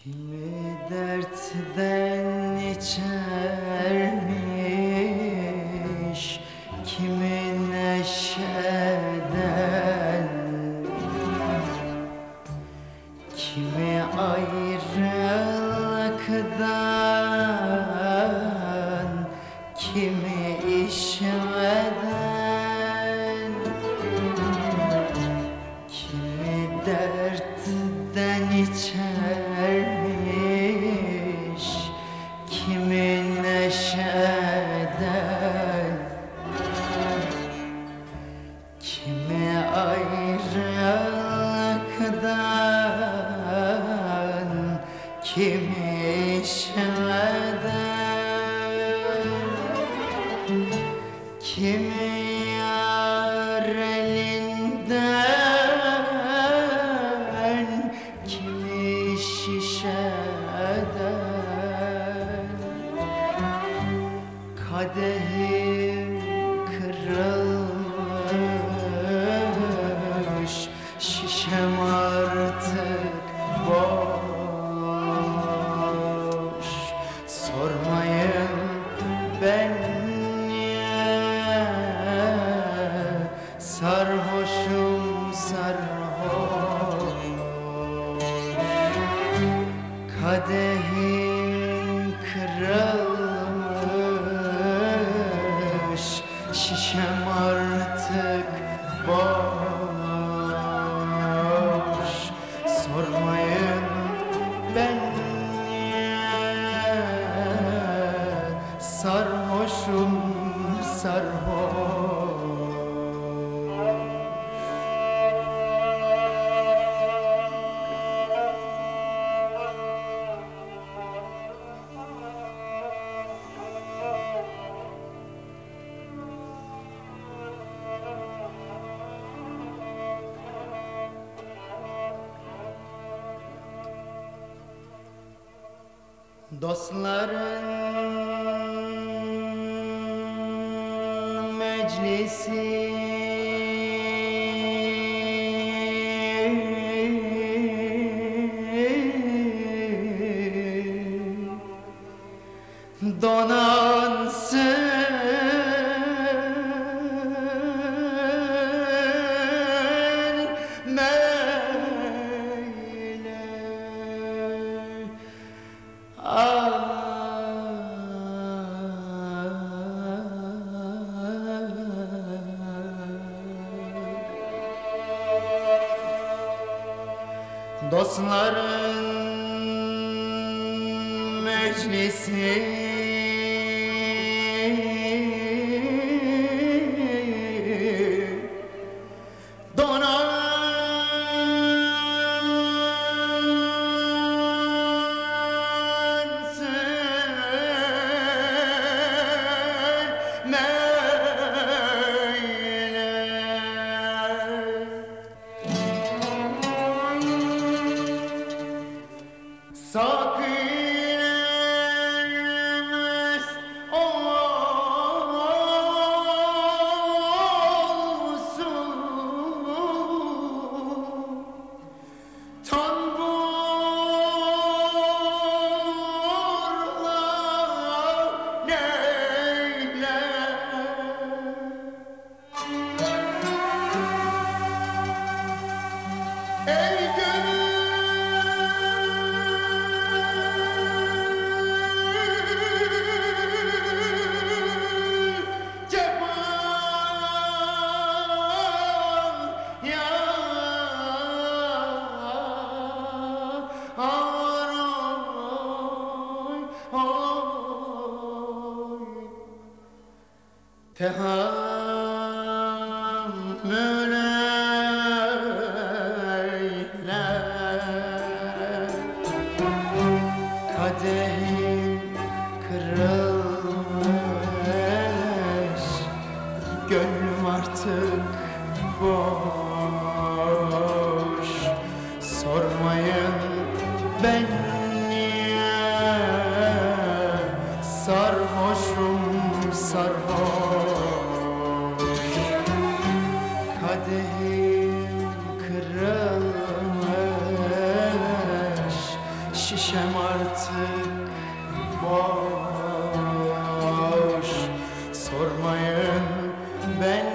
Kimi dertten içermiş, kimi neşeden, kimi ayrılıktan, kimi işveden, kimi dertten içermiş, kimi neşeden, kimi ayrılıktan, kimi işveden, kimi yar elinden, kimi şişeden. Kadehim kırılmış, şişem artık boş. Sormayın ben niye sarhoşum sarhoş. Kadehim kırılmış, şişem artık boş. Sormayın ben niye sarhoşum sarhoş. Dostların meclisi donansın meyle. Dostların meclisi donansın meyle. Sakines olsun tamburla neyle. Ey gönül tehammül eyle. Kadehim kırılmış, gönlüm artık boş. Sormayın ben niye sarhoşum sarhoş. Kadehim kırılmış, şişem artık boş. Sormayın ben